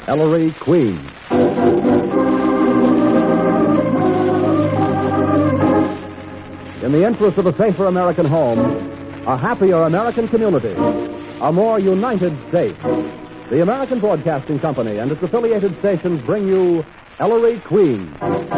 Ellery Queen. In the interest of a safer American home, a happier American community, a more united state, the American Broadcasting Company and its affiliated stations bring you Ellery Queen.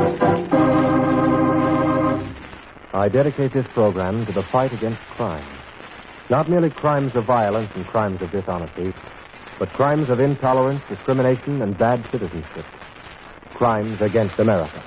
I dedicate this program to the fight against crime. Not merely crimes of violence and crimes of dishonesty, but crimes of intolerance, discrimination, and bad citizenship. Crimes against America.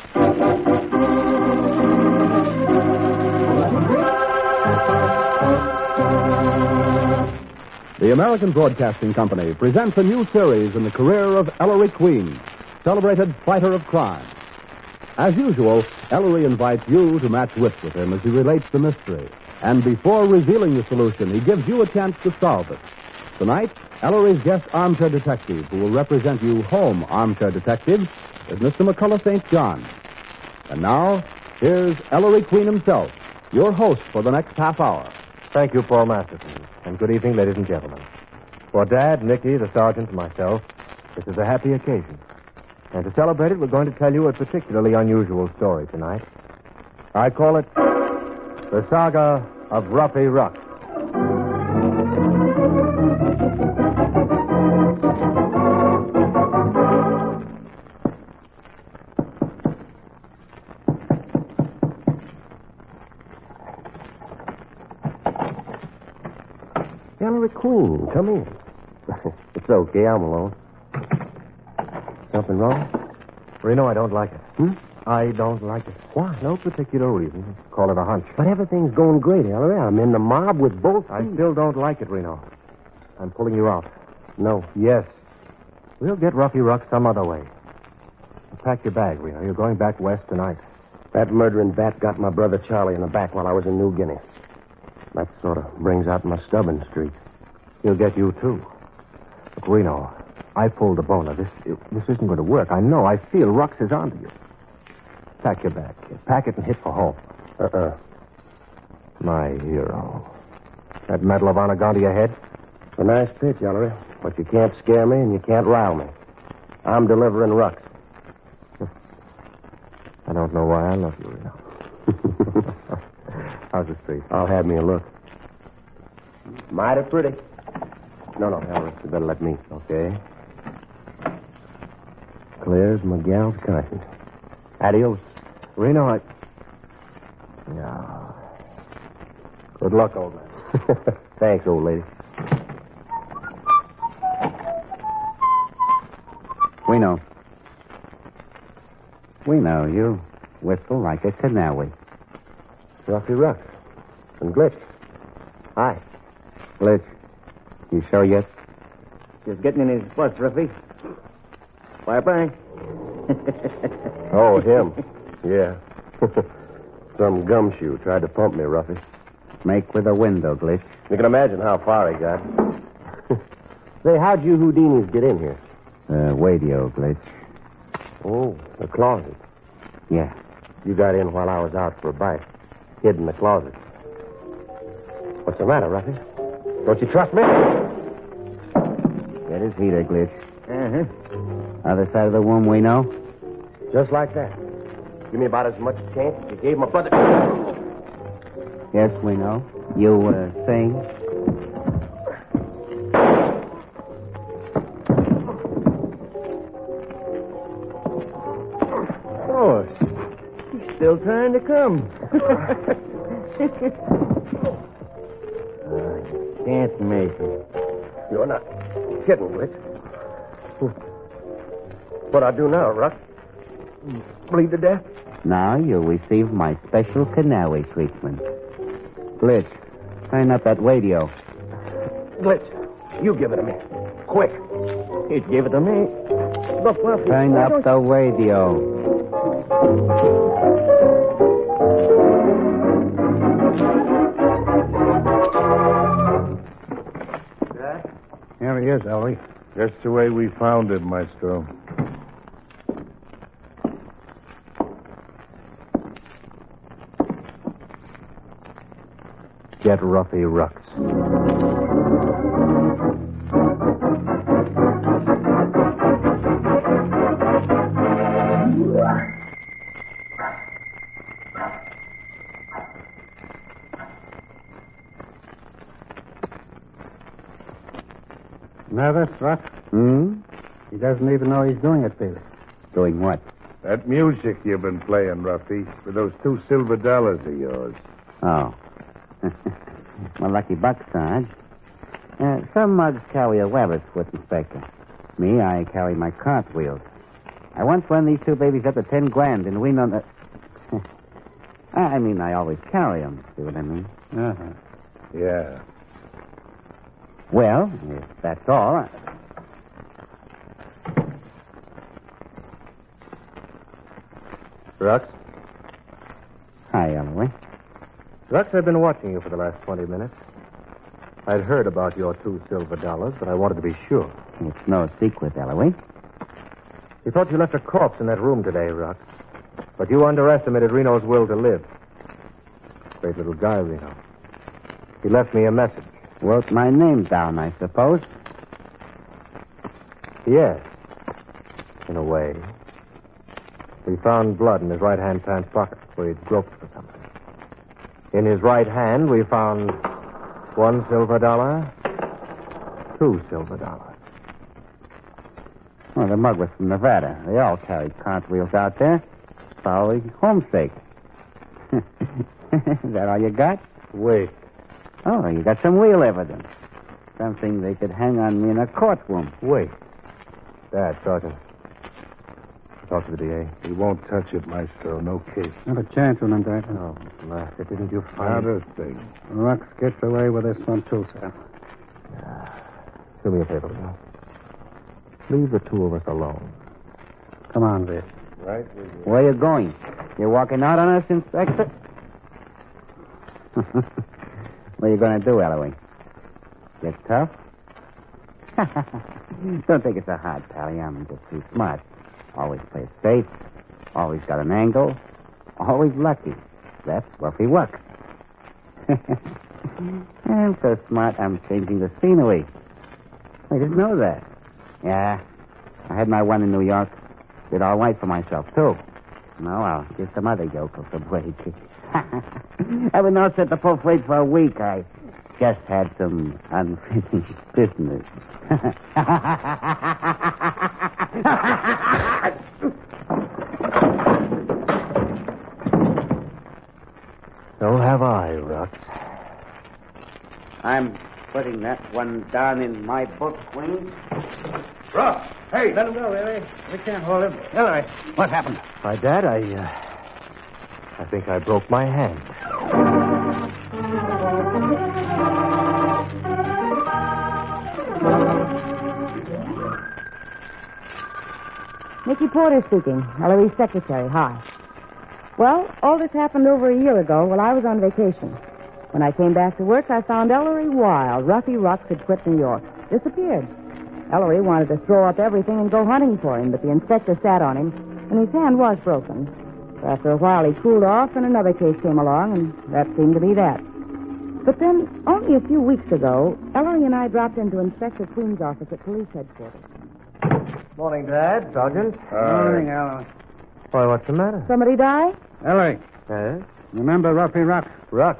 The American Broadcasting Company presents a new series in the career of Ellery Queen, celebrated fighter of crime. As usual, Ellery invites you to match wits with him as he relates the mystery. And before revealing the solution, he gives you a chance to solve it. Tonight, Ellery's guest armchair detective, who will represent you home armchair detective, is Mr. McCullough St. John. And now, here's Ellery Queen himself, your host for the next half hour. Thank you, Paul Masterson. And good evening, ladies and gentlemen. For Dad, Nicky, the sergeant, and myself, this is a happy occasion. And to celebrate it, we're going to tell you a particularly unusual story tonight. I call it The Saga of Ruffy Ruck. Ellery Queen, come in. It's okay, I'm alone. Something wrong? Reno, I don't like it. Hmm? I don't like it. Why? No particular reason. Call it a hunch. But everything's going great, Ellery. I'm in the mob with both feet. I still don't like it, Reno. I'm pulling you out. No. Yes. We'll get Ruffy Ruck some other way. Pack your bag, Reno. You're going back west tonight. That murdering bat got my brother Charlie in the back while I was in New Guinea. That sort of brings out my stubborn streak. He'll get you, too. Look, Reno, I pulled the boner. This isn't going to work. I know. I feel Rux is onto you. Pack your bag, kid. Pack it and hit for home. My hero. That Medal of Honor gone to your head? A nice pitch, Ellery. But you can't scare me and you can't rile me. I'm delivering Rux. I don't know why I love you, Reno. How's the street? I'll have me a look. Mighty pretty. No, Ellery, you better let me. Okay. Clear as my gal's conscience. Adios. Reno, Yeah. Good luck, old man. Thanks, old lady. We know you whistle like a canary. Ruffy Ruck. And Glitch. Hi. Glitch, you sure yet? Just getting in his bus, Ruffy. Bye-bye. Oh, him. Yeah. Some gumshoe tried to pump me, Ruffy. Make with a window, Glitch. You can imagine how far he got. Say, how'd you Houdinis get in here? Radio, Glitch. Oh, the closet. Yeah. You got in while I was out for a bite. Hid in the closet. What's the matter, Ruffy? Don't you trust me? Get his heater, Glitch. Uh-huh. Other side of the room, we know? Just like that. Give me about as much chance as you gave my brother. Yes, we know. You, saying? Oh, he's still trying to come. Can't make it. You're not kidding, Glitch. What I do now, Ruck? Bleed to death? Now you'll receive my special canary treatment. Glitch, turn up that radio. Glitch, you give it to me. Quick. He'd give it to me. Look, Ruffy. Turn up the radio. Here he is, Ellery. Just the way we found him, Maestro. Get Ruffy Rux. hear this, Russ? He doesn't even know he's doing it, Peter. Doing what? That music you've been playing, Ruffy, with those $2 silver of yours. Oh. Well, lucky buck, Sarge. Some mugs carry a rabbit's foot, Inspector. Me, I carry my cartwheels. I once won these two babies up to $10,000 in Reno. I mean, I always carry them. See what I mean? Uh-huh. Yeah. Well, if that's all. Rux? Hi, Ellery. Rux, I've been watching you for the last 20 minutes. I'd heard about your $2 silver, but I wanted to be sure. It's no secret, Ellery. You thought you left a corpse in that room today, Rux. But you underestimated Reno's will to live. Great little guy, Reno. He left me a message. Wrote my name down, I suppose. Yes. In a way. We found blood in his right-hand pants pocket where he'd groped for something. In his right hand, we found $1 silver, $2 silver. Well, the mug was from Nevada. They all carry cartwheels out there. Probably homesick. Is that all you got? Wait. Oh, you got some real evidence. Something they could hang on me in a courtroom. Wait. Dad, Sergeant. Talk to the DA. He won't touch it, Maestro. No case. Not a chance with him, Dad. Oh, Master, didn't you Not find a thing. Rux gets away with this one, too, sir. Do me a favor, Reno. Leave the two of us alone. Come on, Vic. Right? Where you going? You walking out on us, Inspector? What are you going to do, Ellery? Get tough? Don't take it so hard, Pally. I'm just too smart. Always play it safe. Always got an angle. Always lucky. That's Ruffy Wuck. I'm so smart, I'm changing the scenery. I didn't know that. Yeah. I had my one in New York. Did all right for myself, too. Now I'll give some other yokels a break. I've been all set to full freight for a week. I just had some unfinished business. So have I, Rux. I'm putting that one down in my book, Queen. Ruff! Hey! Let him go, Ellery. We can't hold him. Ellery, what happened? My Dad, I think I broke my hand. Nicky Porter speaking. Ellery's secretary. Hi. Well, all this happened over a year ago while I was on vacation. When I came back to work, I found Ellery wild. Ruffy Rux had quit New York. Disappeared. Ellery wanted to throw up everything and go hunting for him, but the inspector sat on him, and his hand was broken. So after a while, he cooled off, and another case came along, and that seemed to be that. But then, only a few weeks ago, Ellery and I dropped into Inspector Queen's office at police headquarters. Morning, Dad, Sergeant. Morning, Ellery. Why, what's the matter? Somebody die? Ellery, Yes? remember Ruffy Rux? Rux.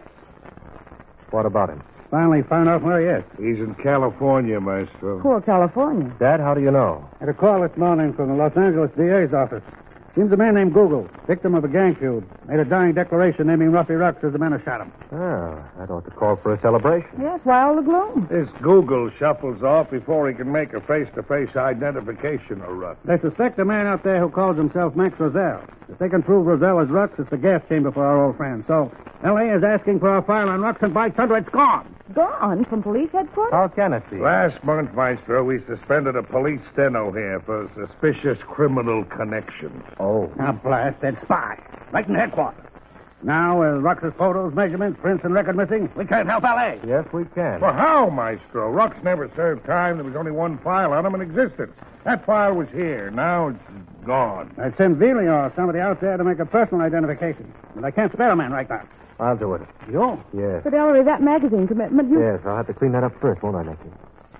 What about him? Finally found out where he is. He's in California, Maestro. Poor California. Dad, how do you know? Had a call this morning from the Los Angeles DA's office. Seems a man named Google, victim of a gang feud, made a dying declaration naming Ruffy Rux as the man who shot him. Oh, that ought to call for a celebration. Yes, why all the gloom? This Google shuffles off before he can make a face-to-face identification of Ruff. They suspect a man out there who calls himself Max Roselle. If they can prove Roselle is Rux, it's the gas chamber for our old friend. So, L.A. is asking for our file on Rux, and by thunder, it's gone. Gone from police headquarters? How can it be? Last month, Maestro, we suspended a police steno here for suspicious criminal connections. Oh. Now, blast that spy. Right in headquarters. Now, with Rux's photos, measurements, prints, and record missing, we can't help L.A. Yes, we can. Well, how, Maestro? Rux never served time. There was only one file on him in existence. That file was here. Now it's gone. I'd send Veely or somebody out there to make a personal identification. But I can't spare a man right now. I'll do it. You? Yes. But, Ellery, that magazine commitment, you... Yes, I'll have to clean that up first, won't I, Nicky?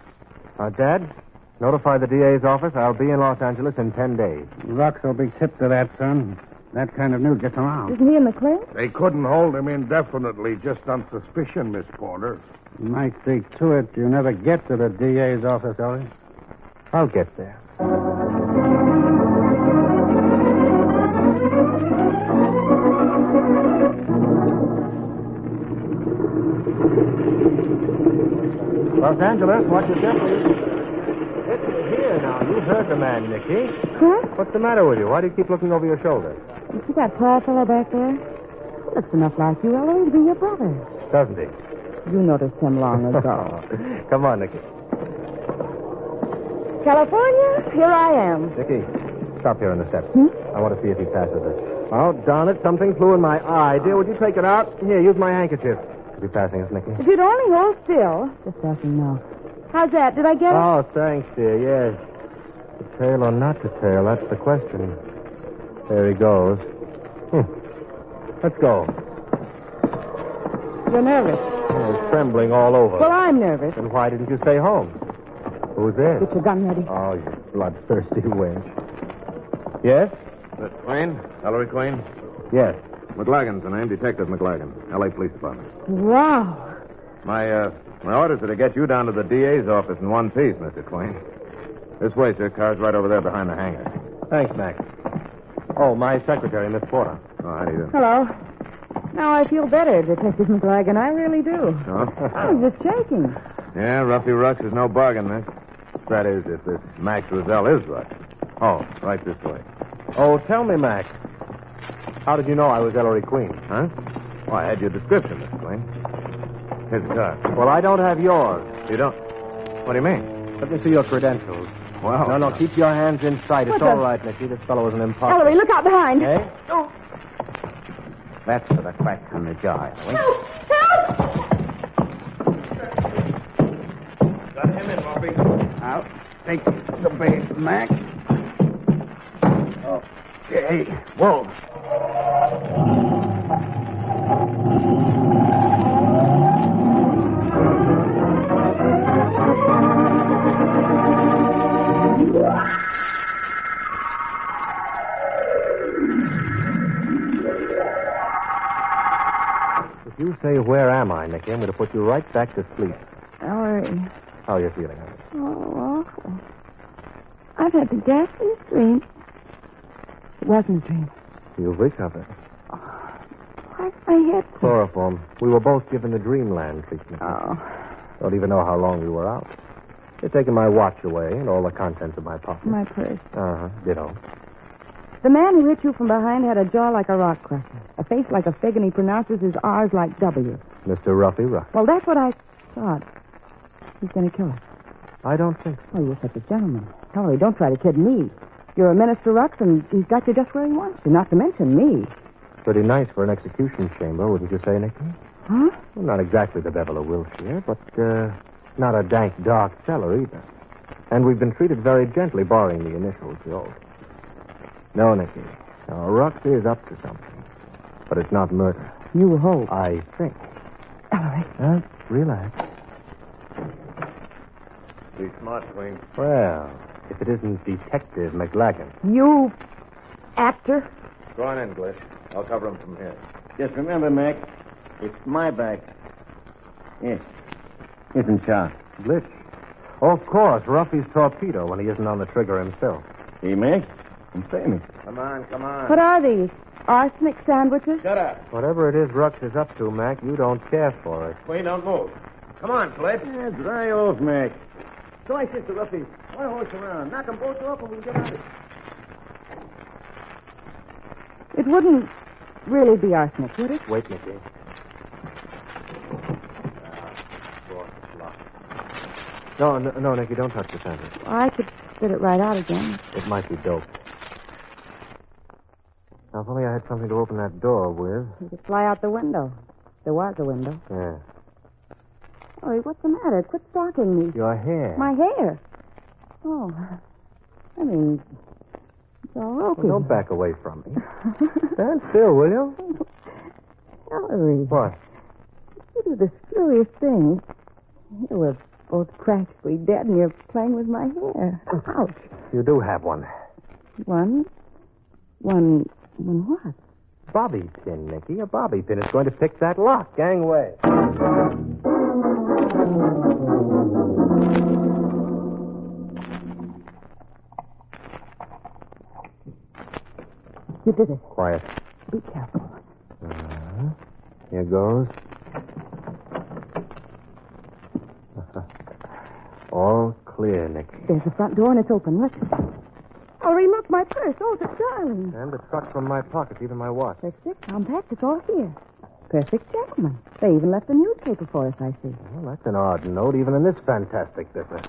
Dad, notify the DA's office. I'll be in Los Angeles in 10 days. Rux will be tipped to that, son. That kind of news gets around. Isn't he in the clear? They couldn't hold him indefinitely just on suspicion, Miss Porter. You might see to it you never get to the DA's office, Ellie. I'll get there. Los Angeles, watch your step, please. It's here now. You heard the man, Nicky. Huh? What's the matter with you? Why do you keep looking over your shoulder? You see that tall fellow back there? Looks enough like you, Ellery, to be your brother. Doesn't he? You noticed him long ago. Come on, Nicky. California, here I am. Nicky, stop here on the steps. Hmm? I want to see if he passes us. Oh, darn it. Something flew in my eye. Dear, would you take it out? Here, use my handkerchief. Is he passing us, Nicky? If you'd only hold still. Just pass him now. How's that? Did I get it? Oh, thanks, dear. Yes. To tail or not to tail, that's the question. There he goes. Let's go. You're nervous. He's trembling all over. Well, I'm nervous. Then why didn't you stay home? Who's this? Get your gun ready. Oh, you bloodthirsty wench. Yes? That's Queen? Ellery Queen? Yes. McLagan's the name, Detective McLagan, L.A. Police Department. Wow. My orders are to get you down to the DA's office in one piece, Mr. Queen. This way, sir. Car's right over there behind the hangar. Thanks, Max. Oh, my secretary, Miss Porter. Oh, how do you do? Hello. Now I feel better, Detective McLagan. I really do. Oh? I was just shaking. Yeah, Ruffy Rux is no bargain, miss. That is, if this Max Roselle is Rux. Oh, right this way. Oh, tell me, Max. How did you know I was Ellery Queen? Huh? Well, I had your description, Mr. Queen. Here's the car. Well, I don't have yours. You don't? What do you mean? Let me see your credentials. Well... No, keep your hands in sight. It's What's all that? right, Nicky. This fellow is an imposter. Ellery, look out behind. Eh? Oh. That's for the crack on the jaw, Ellery. Help! Got him in, Ruffy. I'll take the bait, Max. Okay. Whoa. If you say, where am I, Nicky, I'm going to put you right back to sleep. Ellery. How are you feeling, honey? Oh, awful. I've had the ghastliest dream. It wasn't a dream. You've recovered. Why's my head? Chloroform. We were both given the dreamland treatment. Oh. Don't even know how long we were out. They've taken my watch away and all the contents of my pocket. My purse. Uh-huh. Ditto. The man who hit you from behind had a jaw like a rock cracker, a face like a fig, and he pronounces his R's like W's. Mr. Ruffy Ruff. Well, that's what I thought. He's going to kill us. I don't think so. Oh, you're such a gentleman. Ellery, don't try to kid me. You're a Minister Rux, and he's got you just where he wants you, not to mention me. Pretty nice for an execution chamber, wouldn't you say, Nicky? Huh? Well, not exactly the Bevel of Wilshire, but not a dank, dark cellar either. And we've been treated very gently, barring the initials, Joe. No, Nicky. Now, Rux is up to something. But it's not murder. You hope. I think. Ellery. Relax. Be smart, Queen. Well, if it isn't Detective McLagan. You actor. Go on in, Glish. I'll cover him from here. Just remember, Mac, it's my back. Yes. Isn't Charles? Glitch. Oh, of course, Ruffy's torpedo when he isn't on the trigger himself. Hey, Mac, I'm famous. Come on. What are these? Arsenic sandwiches? Shut up. Whatever it is Rux is up to, Mac, you don't care for it. Queen, don't move. Come on, Flip. Yeah, dry off, Mac. So I says to Ruffy, why horse around? Knock them both off and we can get out of it. It wouldn't really be arsenic, would it? Wait, Nicky. No, Nicky, don't touch the sandwich. I could spit it right out again. It might be dope. Now, if only I had something to open that door with. You could fly out the window. There was a window. Yeah. Oh, what's the matter? Quit stalking me. Your hair. My hair. Oh, I mean, it's all ropey. Well, don't back away from me. Stand still, will you? Ellery. What? You do this curious thing. Here we're both practically dead, and you're playing with my hair. Ouch. You do have one. One what? Bobby pin, Nicky. A bobby pin is going to fix that lock. Gangway. You did it. Quiet. Be careful. Here goes. All clear, Nick. There's the front door, and it's open. Look. Ellery, look, my purse. Oh, it's darling. And it's cut from my pocket, even my watch. Perfect, compact. It's all here. Perfect gentleman. They even left a newspaper for us, I see. Well, that's an odd note, even in this fantastic business.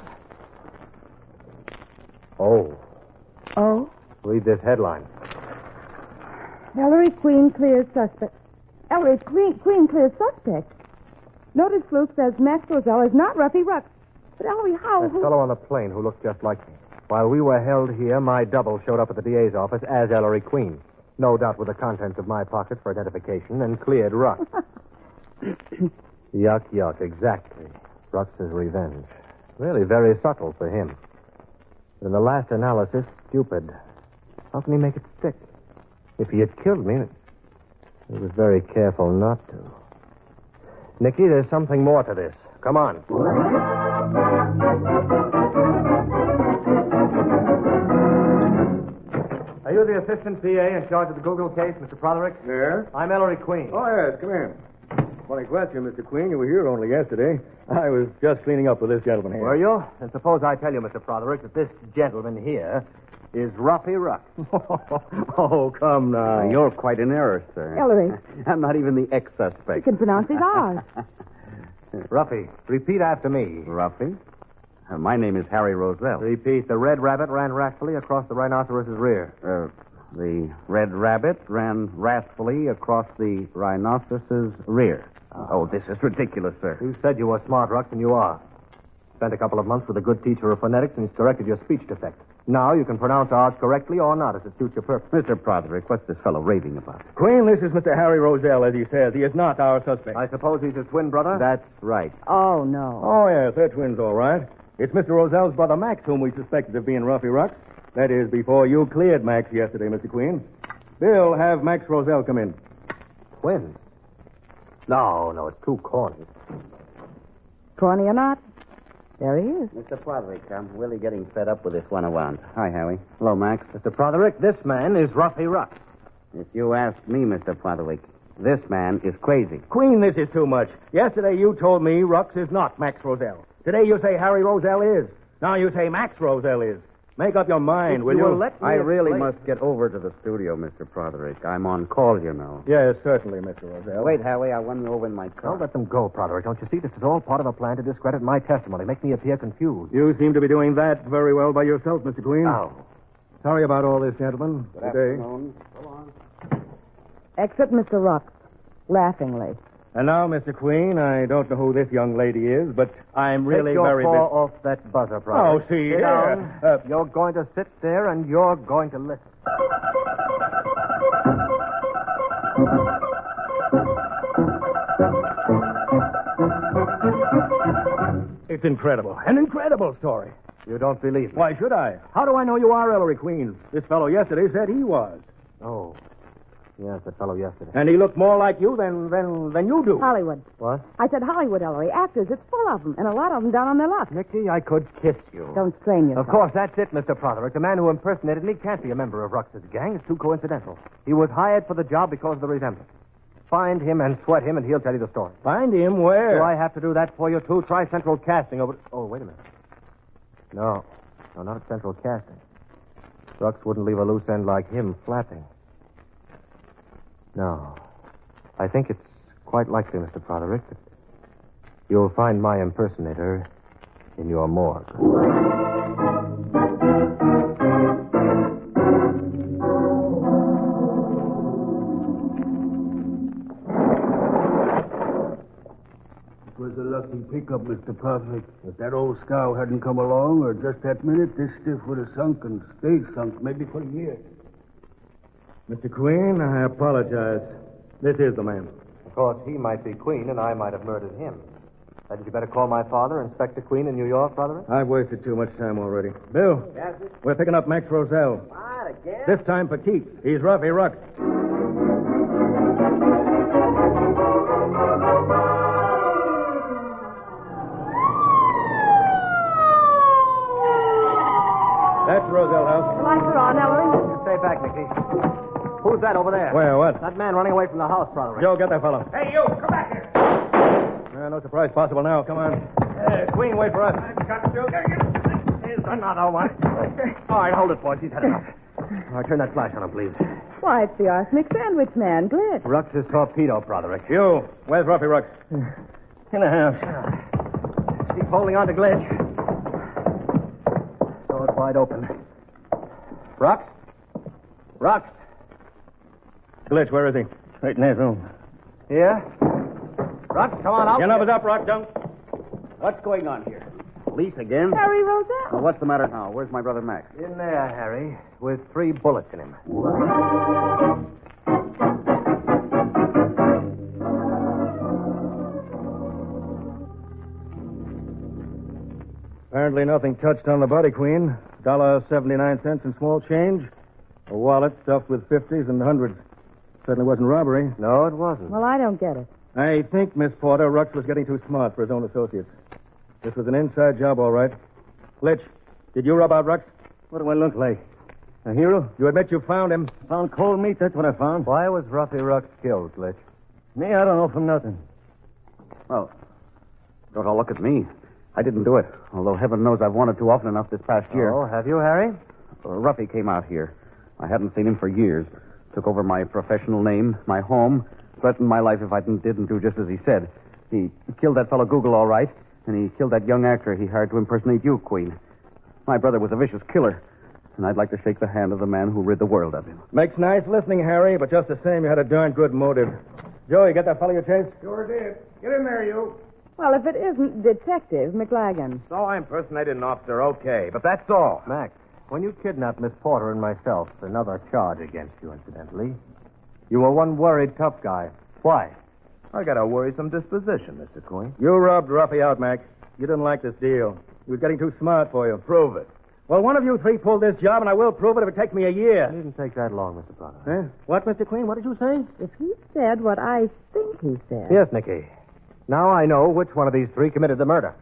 Oh. Oh? Read this headline. Ellery Queen clears suspect. Ellery Queen clears suspect. Notice Fluke says Max Roselle is not Ruffy Rux. But Ellery, how? That fellow on the plane who looked just like me. While we were held here, my double showed up at the DA's office as Ellery Queen. No doubt with the contents of my pocket for identification and cleared Rux. Yuck, exactly. Rux's revenge. Really very subtle for him. But in the last analysis, stupid. How can he make it stick? If he had killed me, he was very careful not to. Nicky, there's something more to this. Come on. Are you the assistant PA in charge of the Google case, Mr. Protherick? Yes? I'm Ellery Queen. Oh, yes, come in. Funny question, Mr. Queen. You were here only yesterday. I was just cleaning up with this gentleman here. Were you? And suppose I tell you, Mr. Protherick, that this gentleman here is Ruffy Rux. Oh, come now. You're quite in error, sir. Ellery. I'm not even the You ex-suspect. can pronounce his R's. Ruffy, repeat after me. Ruffy? My name is Harry Roselle. Repeat. The red rabbit ran wrathfully across the rhinoceros's rear. The red rabbit ran wrathfully across the rhinoceros's rear. Oh, this is ridiculous, sir. You said you were smart, Rux, and you are. Spent a couple of months with a good teacher of phonetics, and he's corrected your speech defect. Now you can pronounce R's correctly or not as it suits your purpose. Mr. Protherick, what's this fellow raving about? Queen, this is Mr. Harry Roselle, as he says. He is not our suspect. I suppose he's his twin brother? That's right. Oh, no. Oh, yes, they're twins, all right. It's Mr. Roselle's brother Max whom we suspected of being Ruffy Rux. That is, before you cleared Max yesterday, Mr. Queen. Bill, have Max Roselle come in. Twins? No, it's too corny. Corny or not, there he is. Mr. Protherick, I'm really getting fed up with this one around. Hi, Harry. Hello, Max. Mr. Protherick, this man is Ruffy Rux. If you ask me, Mr. Protherick, this man is crazy. Queen, this is too much. Yesterday you told me Rux is not Max Roselle. Today you say Harry Roselle is. Now you say Max Roselle is. Make up your mind, will you? I really must get over to the studio, Mr. Protherick. I'm on call, you know. Yes, certainly, Mr. Roselle. Wait, Harry, I'll run you over in my car. Don't let them go, Protherick. Don't you see? This is all part of a plan to discredit my testimony, make me appear confused. You seem to be doing that very well by yourself, Mr. Queen. Oh. Sorry about all this, gentlemen. Good afternoon. Go on. Exit Mr. Rux, laughingly. And now, Mr. Queen, I don't know who this young lady is, but I'm really Take your very paw busy. off that buzzer, Protherick. Oh, see, Sit here. down. You're going to sit there and you're going to listen. It's incredible. An incredible story. You don't believe me? Why should I? How do I know you are Ellery Queen? This fellow yesterday said he was. Oh. Yes, the fellow yesterday. And he looked more like you than you do. Hollywood. What? I said Hollywood, Ellery. Actors, it's full of them, and a lot of them down on their luck. Nicky, I could kiss you. Don't strain yourself. Of course, that's it, Mr. Protherick. The man who impersonated me can't be a member of Rux's gang. It's too coincidental. He was hired for the job because of the resemblance. Find him and sweat him, and he'll tell you the story. Find him where? Do I have to do that for you, too? Try Central Casting over... Oh, wait a minute. No, not at Central Casting. Rux wouldn't leave a loose end like him flapping. No. I think it's quite likely, Mr. Protherick, that you'll find my impersonator in your morgue. It was a lucky pickup, Mr. Protherick. If that old scow hadn't come along, or just that minute, this stiff would have sunk and stayed sunk, maybe for years. Mr. Queen, I apologize. This is the man. Of course, he might be Queen, and I might have murdered him. Hadn't you better call my father, Inspector Queen in New York, Protherick? I've wasted too much time already. Bill, Yes, we're picking up Max Roselle. What, again? This time for keeps. He's Ruffy Rux. That's Roselle House. The lights are on, Ellery. You stay back, Nicky. Who's that over there? Where, what? That man running away from the house, Brother. Joe, get that fellow. Hey, you, come back here. No surprise possible now. Come on. Queen, wait for us. Got you. He's done now, all right. All right, hold it, boys. He's headed up. All right, turn that flash on him, please. Why, it's the arsenic sandwich man, Glitch. Rux's torpedo, Broderick. You, where's Ruffy Rux? In the house. Keep holding on to Glitch. So it's wide open. Rux? Rux? Glitch, where is he? Right in that room. Here? Rux, come on out. Your number's up, Rux. Don't. What's going on here? Police again? Harry Roselle. Well, what's the matter now? Where's my brother Max? In there, Harry, with 3 bullets in him. Apparently nothing touched on the body, Queen. $1.79 in small change. A wallet stuffed with 50s and 100s. Certainly wasn't robbery. No, it wasn't. Well, I don't get it. I think, Miss Porter, Rux was getting too smart for his own associates. This was an inside job, all right. Glitch, did you rob out Rux? What do I look like? A hero? You admit you found him. Found cold meat, that's what I found. Why was Ruffy Rux killed, Glitch? Me, I don't know from nothing. Well, don't all look at me. I didn't do it, although heaven knows I've wanted to often enough this past year. Oh, have you, Harry? Ruffy came out here. I hadn't seen him for years. Took over my professional name, my home, threatened my life if I didn't do just as he said. He killed that fellow Google, all right, and he killed that young actor he hired to impersonate you, Queen. My brother was a vicious killer, and I'd like to shake the hand of the man who rid the world of him. Makes nice listening, Harry, but just the same, you had a darn good motive. Joe, you got that fellow you chased? Sure did. Get in there, you. Well, if it isn't Detective McLagan. So I impersonated an officer, okay, but that's all. Max, when you kidnapped Miss Porter and myself, another charge against you, incidentally, you were one worried tough guy. Why? I got a worrisome disposition, Mr. Queen. You robbed Ruffy out, Max. You didn't like this deal. He was getting too smart for you. Prove it. Well, one of you 3 pulled this job, and I will prove it if it takes me a year. It didn't take that long, Mr. Broderick. Huh? What, Mr. Queen? What did you say? If he said what I think he said. Yes, Nicky. Now I know which one of these 3 committed the murder.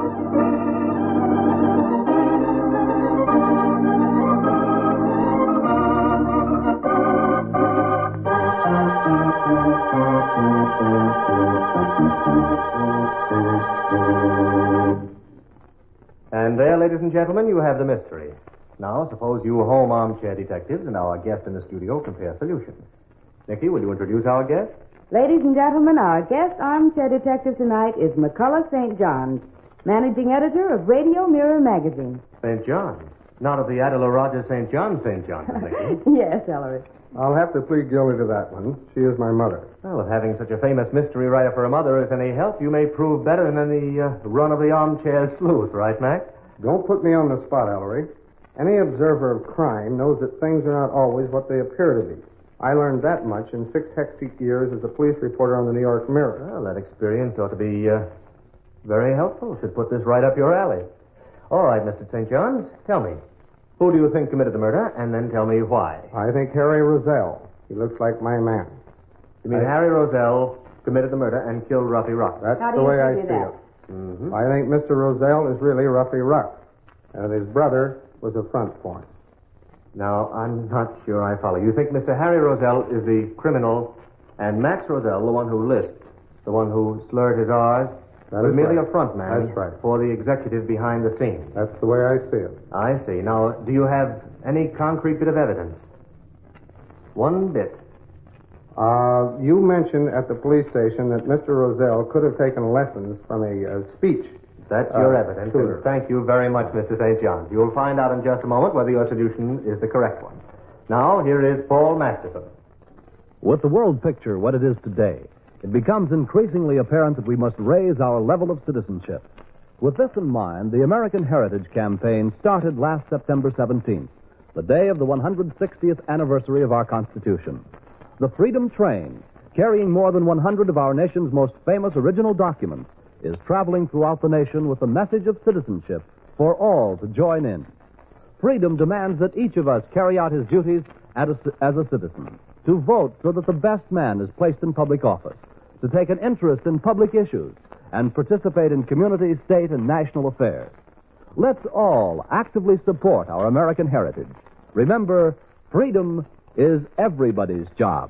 And there, ladies and gentlemen, you have the mystery. Now, suppose you home armchair detectives and our guest in the studio compare solutions. Nicky, will you introduce our guest? Ladies and gentlemen, our guest armchair detective tonight is McCullough St. John's, managing editor of Radio Mirror magazine. St. John's. Not of the Adela Rogers St. John's, Nicky. Yes, Ellery. I'll have to plead guilty to that one. She is my mother. Well, if having such a famous mystery writer for a mother is any help, you may prove better than any run of the armchair sleuth, right, Mac? Don't put me on the spot, Ellery. Any observer of crime knows that things are not always what they appear to be. I learned that much in 6 hectic years as a police reporter on the New York Mirror. Well, that experience ought to be very helpful. Should put this right up your alley. All right, Mr. St. John's, tell me. Who do you think committed the murder, and then tell me why? I think Harry Roselle. He looks like my man. You mean Harry Roselle committed the murder and killed Ruffy Rux? That's the way I see it. Mm-hmm. I think Mr. Roselle is really Ruffy Rux, and his brother was a front for him. Now, I'm not sure I follow. You think Mr. Harry Roselle is the criminal, and Max Roselle the one who lisped, the one who slurred his R's? That was is merely right. a front man. That's right. For the executive behind the scenes. That's the way I see it. I see. Now, do you have any concrete bit of evidence? One bit. You mentioned at the police station that Mr. Roselle could have taken lessons from a speech. That's your evidence. tutor. And thank you very much, Mr. St. John's. You'll find out in just a moment whether your solution is the correct one. Now, here is Paul Masterson. With the world picture what it is today, it becomes increasingly apparent that we must raise our level of citizenship. With this in mind, the American Heritage Campaign started last September 17th, the day of the 160th anniversary of our Constitution. The Freedom Train, carrying more than 100 of our nation's most famous original documents, is traveling throughout the nation with the message of citizenship for all to join in. Freedom demands that each of us carry out his duties as a citizen, to vote so that the best man is placed in public office, to take an interest in public issues, and participate in community, state, and national affairs. Let's all actively support our American heritage. Remember, freedom is everybody's job.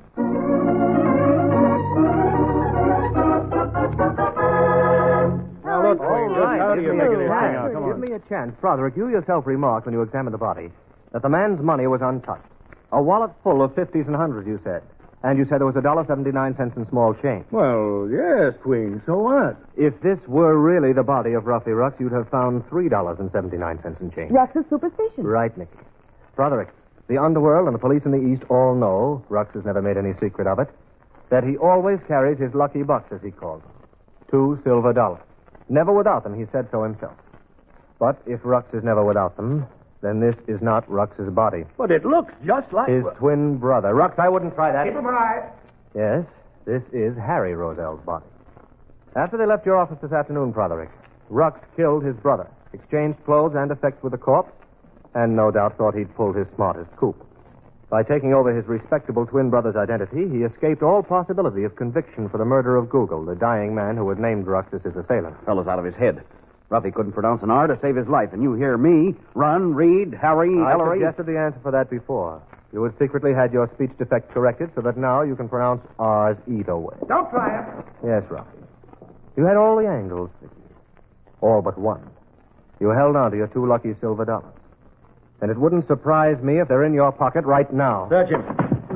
Now, look, All right, how do you figure this thing out? Give Come on. me a chance. Broderick, you yourself remarked when you examined the body that the man's money was untouched. A wallet full of 50s and 100s, you said. And you said there was $1.79 in small change. Well, yes, Queen. So what? If this were really the body of Ruffy Rux, you'd have found $3.79 in change. Rux is superstition. Right, Nicky. Broderick, the underworld and the police in the East all know, Rux has never made any secret of it, that he always carries his lucky bucks, as he calls them. 2 silver dollars. Never without them, he said so himself. But if Rux is never without them, then this is not Rux's body. But it looks just like... His twin brother. Rux, I wouldn't try that. Keep him alive. Yes, this is Harry Roselle's body. After they left your office this afternoon, Broderick, Rux killed his brother, exchanged clothes and effects with the corpse, and no doubt thought he'd pulled his smartest coup. By taking over his respectable twin brother's identity, he escaped all possibility of conviction for the murder of Google, the dying man who had named Rux as his assailant. Fellow's out of his head. Ruffy couldn't pronounce an R to save his life, and you hear me run, read, Harry, I Ellery. suggested the answer for that before. You had secretly had your speech defect corrected so that now you can pronounce R's either way. Don't try it. Yes, Ruffy. You had all the angles, Vicky. All but one. You held on to your 2 lucky silver dollars. And it wouldn't surprise me if they're in your pocket right now. Search him.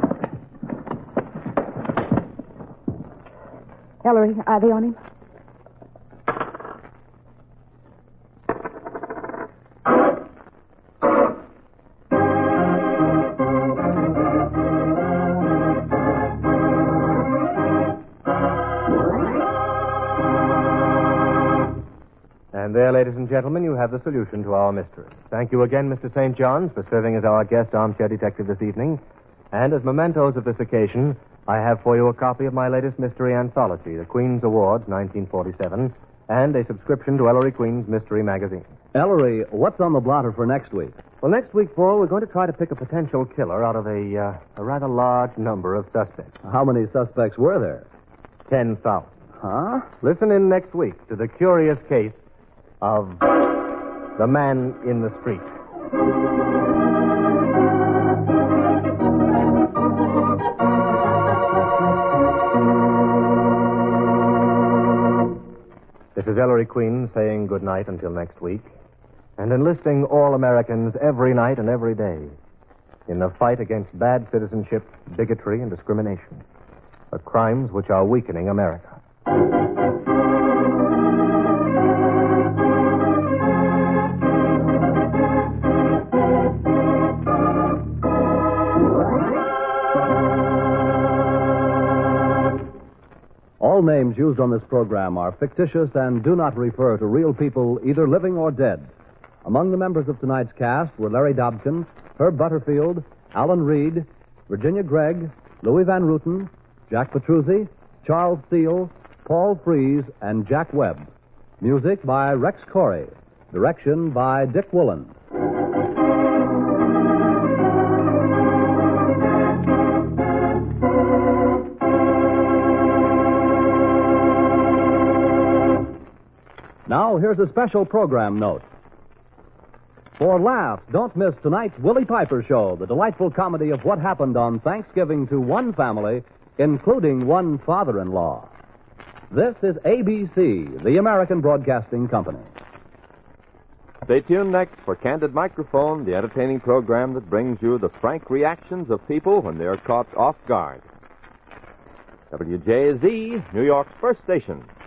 Ellery, are they on him? And there, ladies and gentlemen, you have the solution to our mystery. Thank you again, Mr. St. John's, for serving as our guest armchair detective this evening. And as mementos of this occasion, I have for you a copy of my latest mystery anthology, The Queen's Awards, 1947, and a subscription to Ellery Queen's Mystery Magazine. Ellery, what's on the blotter for next week? Well, next week, Paul, we're going to try to pick a potential killer out of a rather large number of suspects. How many suspects were there? 10,000. Huh? Listen in next week to the curious case of the man in the street. This is Ellery Queen saying good night until next week, and enlisting all Americans every night and every day in the fight against bad citizenship, bigotry, and discrimination, the crimes which are weakening America. All names used on this program are fictitious and do not refer to real people, either living or dead. Among the members of tonight's cast were Larry Dobkin, Herb Butterfield, Alan Reed, Virginia Gregg, Louis Van Ruten, Jack Petruzzi, Charles Steele, Paul Frees, and Jack Webb. Music by Rex Corey. Direction by Dick Woolen. Now, here's a special program note. For laughs, don't miss tonight's Willie Piper Show, the delightful comedy of what happened on Thanksgiving to one family, including one father-in-law. This is ABC, the American Broadcasting Company. Stay tuned next for Candid Microphone, the entertaining program that brings you the frank reactions of people when they are caught off guard. WJZ, New York's first station.